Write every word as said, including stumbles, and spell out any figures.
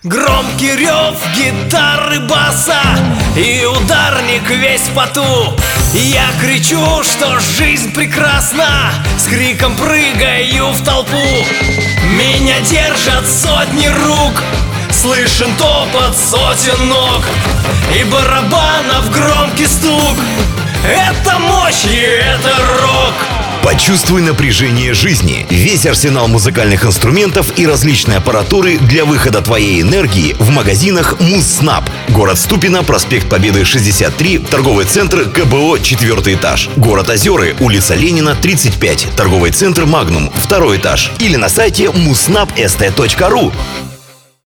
Громкий рев гитары, баса и ударник весь в поту. Я кричу, что жизнь прекрасна, с криком прыгаю в толпу. Меня держат сотни рук, слышен топот сотен ног и барабанов громкий стук. Это мощь и это рок. Почувствуй напряжение жизни. Весь арсенал музыкальных инструментов и различной аппаратуры для выхода твоей энергии в магазинах Музснаб. Город Ступино, проспект Победы шестьдесят три, торговый центр КБО, четвертый этаж. Город Озеры, улица Ленина, тридцать пять, торговый центр Магнум, второй этаж. Или на сайте музснаб точка эс тэ точка ру.